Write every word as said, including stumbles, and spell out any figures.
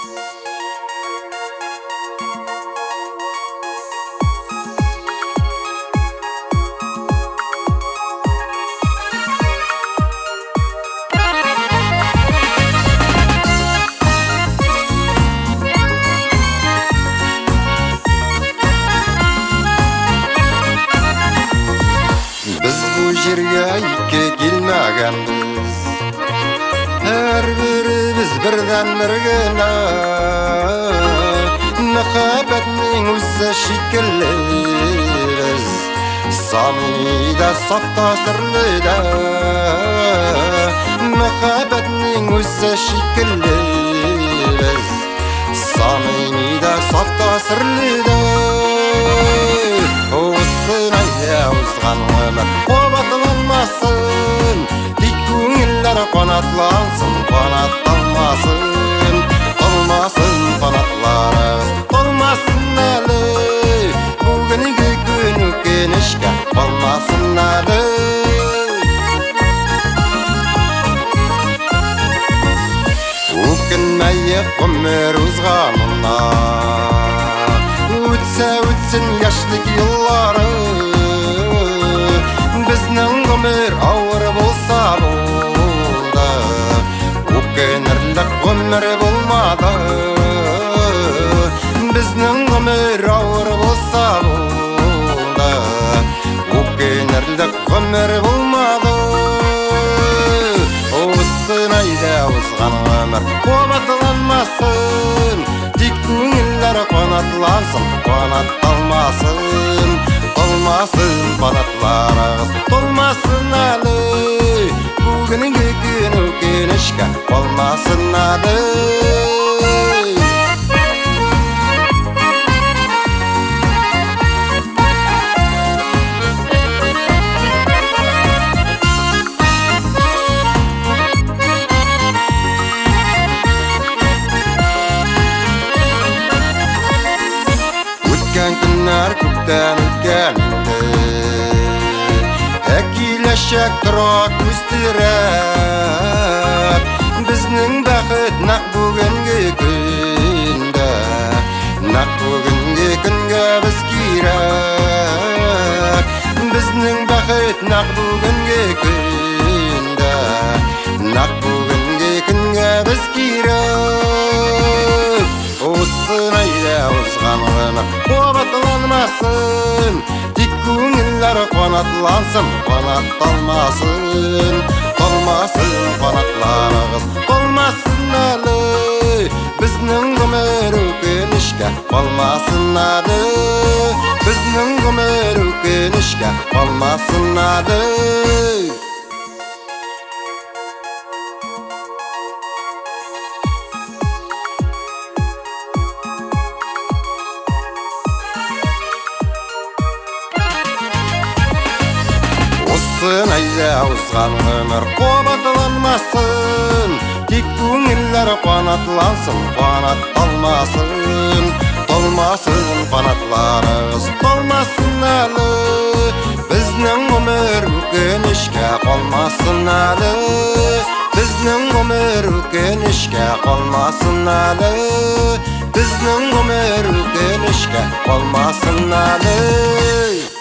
Жерге икке келмегенбіз, әр біріміз бірден біргені, махаббатның өзі шикілі біз, самида сафта сірлі да, махаббатның өзі шикілі біз, самида сафта сірлі да. Осын айда ұзған өмір қобатыланмасын, тек көңілдер қанатлансын, қанатталмасын, толмасын қанатларыз, толмасын әлі, бүгінгі күн өкінішке болмасын әлі. Өкінмейік ғұмыр ұзғанына, өтсе өтсін яштық yılları, біздің ғұмыр ауыр болса болды, өкінерлік ғұмыр болмады. Біздің ғұмыр ауыр болса болды, өкінерлік ғұмыр болмады. Осын айда ұзған ғұмыр қобатыланмасын, тек көңілдер қанатлансын, қанатталмасын, толмасын қанатларыз, толмасын әлі, бүгінгі күн өкінішке болмасын әлі. Өткен күннер көптен өткенді, әкелешек тұра көстіріп, біздің бақыт нақ бүгінгі күнді, нақ бүгінгі күнге біз керек. Біздің бақыт нақ бүгінгі күнді, нақ бүгінгі күнге біз керек. Осын айда ұзған ғұмыр қобатыланмасын, тек көңілдер қанатлансын, қанатталмасын, толмасын қанатларыз, толмасын әлі, біздің ғұмыр өкінішке болмасын әлі, біздің ғұмыр өкінішке болмасын әлі. Осын айда ұзған өмір қобатыланмасын, тек көңілдер қанатлансын, қанатталмасын, толмасын қанатларыз, толмасын әлі, біздің ғұмыр өкінішке болмасын әлі, біздің ғұмыр өкінішке болмасын әлі, біздің ғұмыр өкінішке болмасын әлі.